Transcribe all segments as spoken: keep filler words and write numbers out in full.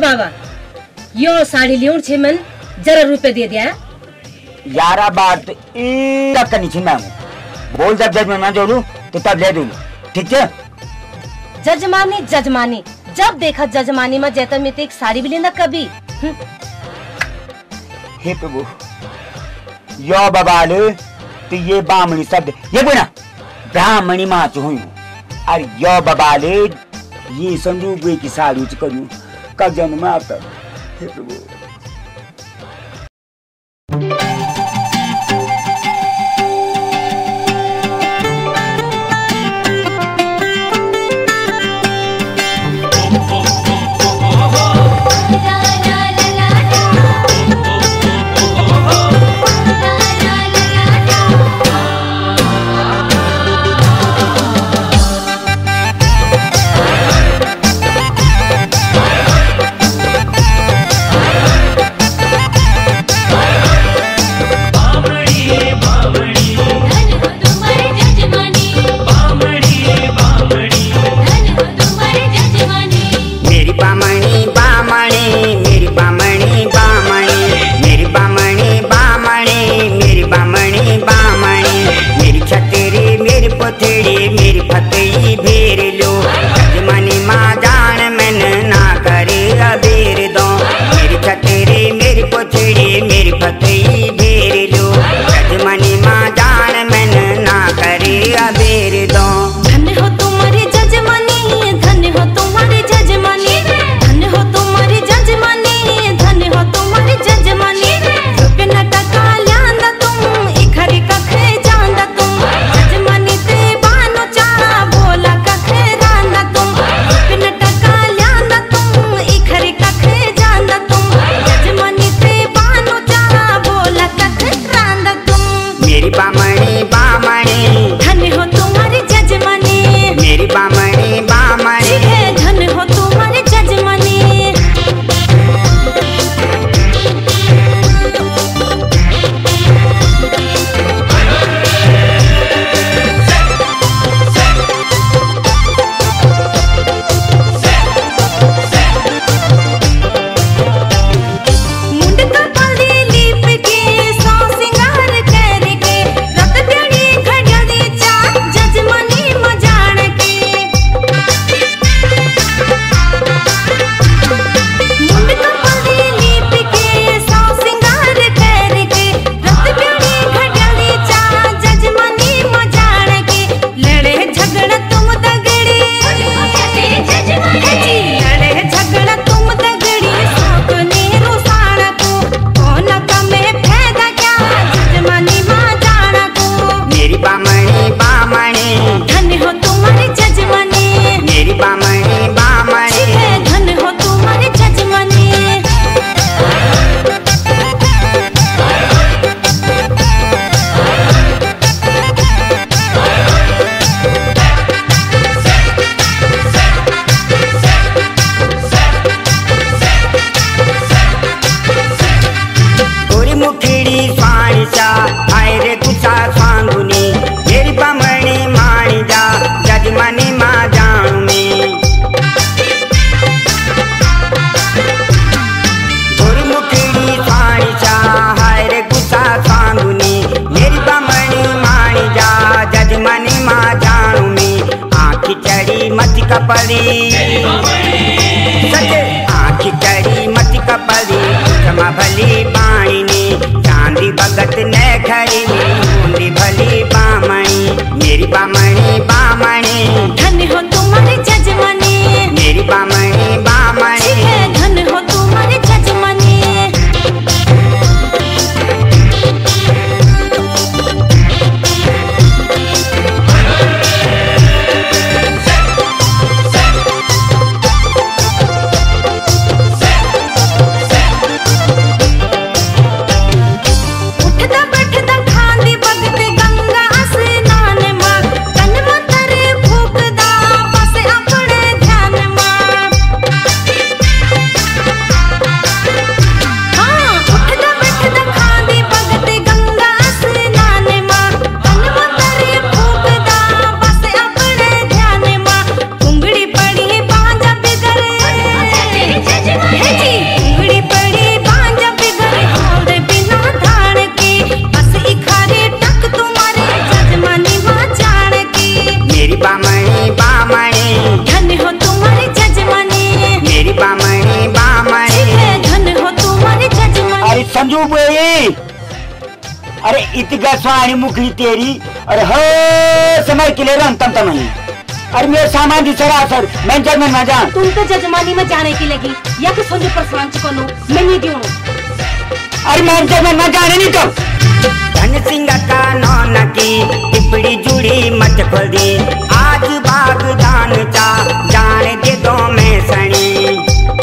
बाबा यो साड़ी लियोण छे मन जरा रुपए दे दिया यारा बात इरा करनी छे मैं बोल जब जज में जोड़ू तो तब ले दूं ठीक है। जजमानी जजमानी जब देखा जजमानी में जैतन में एक साड़ी भी लेना कभी। हे प्रभु यो बबाल तो ये बामणी शब्द ये बोला ब्राह्मणी माँ हुई अरे यो बबाल ये संदूक की साड़ी करूँ कब जन्म में आता। हे प्रभु भाई अरे इतगा स्वाणी मुखी तेरी अरे हो समय के लिए रंग तम तम नहीं अरे मेरे सामान दी सरासर मैं जब में ना जान तुम तो जजमानी में जाने की लगी या तो संजू पर सांच को लो मैं नहीं दूँ अरे मैं जब में ना जाने नहीं तो धन सिंह का नौन की टिपड़ी जुड़ी मत खोल दी आज बाग जान चा जान दे दो मैं सनी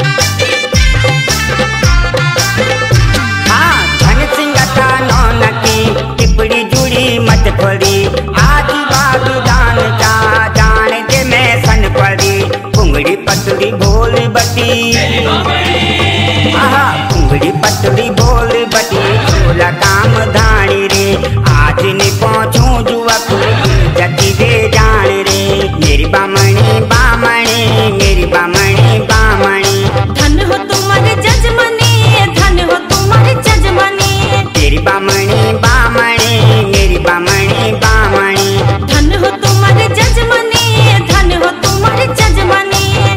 हाँ धन सिंह का नौन की टिपड़ी जुड़ी मत खोल दी आज बाग जान चा जान दे मैं सन पड़ी पुंगड़ी पतड़ी भोल बटी आहा पुंगड़ी पतड़ी भोल बटी छोला काम धानी रे आज नहीं पहुँचू जुआ जती दे जान रे मेरी बामणी बामणी मेरी बामणी बामणी धन हो तुम्हारे जजमानी धन हो तुम्हारे जजमानी तेरी बामणी बामणी मेरी बामणी बामणी धन हो तुम्हारे जजमानी धन हो तुम्हारे जजमानी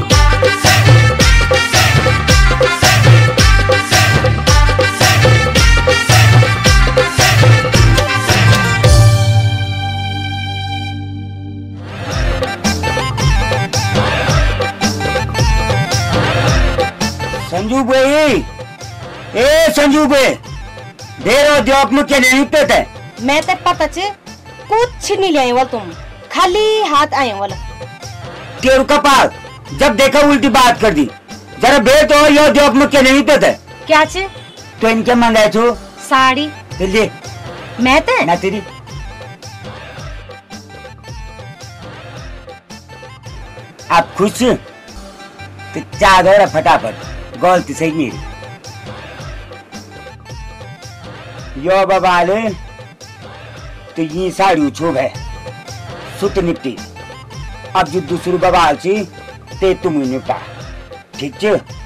संजू भाई ए संजू भाई देर उद्योग में क्या नहीं पता है मैं तो पता चे कुछ नहीं ले आए वाल तुम खाली हाथ आए वाला तेरू कपाल जब देखा उल्टी बात कर दी जरा बे तो ये उद्योग में क्या नहीं पता है क्या चे तो इनके मंगाए छो साड़ी ले मैं ते ना तेरी आप खुश तो चादर फटाफट गलती सही मेरी यो बबाले तो ये साड़ी उछोब है सुत निपटी अब जो दूसरी बबाल ची ते तुम निपटा ठीक है।